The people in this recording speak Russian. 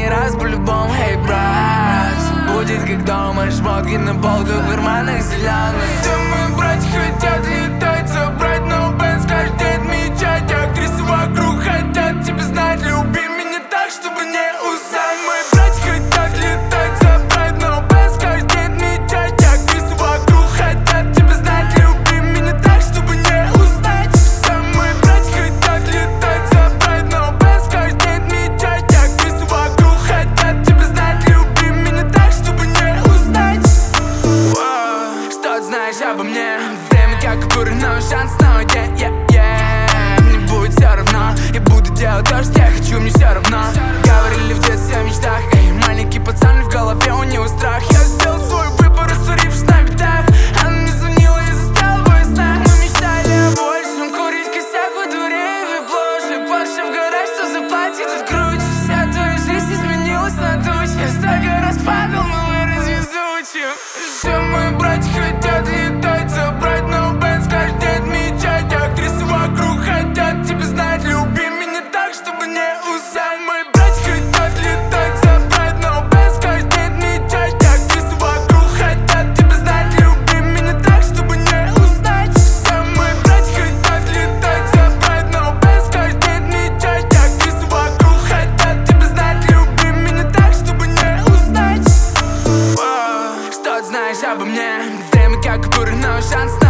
последний раз по-любому, эй, брат. Все будет как дома, шмотки на полках, в карманах зеленых. Все мои братья хотят летать, забрать, но Бенз каждый день отмечать. Актрисы вокруг хотят тебя знать, люби меня так, чтобы не устать. Мои братья хотят летать, забрать, но Бенз каждый день отмечать. Актрисы вокруг хотят тебя знать, люби меня так, чтобы не устать. Все мои братья хотят летать, забрать, но Бенз каждый день отмечать. Актрисы вокруг хотят тебя знать, люби меня так, чтобы не устать. Что ты знаешь обо мне? Время как купюры, но шанс снова, мне будет все равно. Я буду делать то, что я хочу, мне все равно. Говорили в детстве о мечтах, эй, маленький пацан, в голове у него страх. Я сделал свой выбор, растворившись на битах. Она мне звонила и заставила в снах. Мы мечтали о большем, курить косяк во дворе и выплоши. Паша в гараж, что заплатит, тут круче. Вся твоя жизнь изменилась на туче. Я столько раз падал, но вырос везучим. Все мои братья хотят летать, забрать, но Бенз каждый день отмечать. Актрисы вокруг хотят тебя знать, люби меня так, чтобы не устать. Мои братья хотят летать, забрать, но Бенз каждый день отмечать. Актрисы вокруг хотят тебя знать, люби меня так, чтобы не устать. Все мои братья хотят летать, забрать, но Бенз каждый день отмечать. Актрисы вокруг хотят тебя знать, люби меня так, чтобы не устать. Что ты знаешь обо мне? Время как купюры, но шанс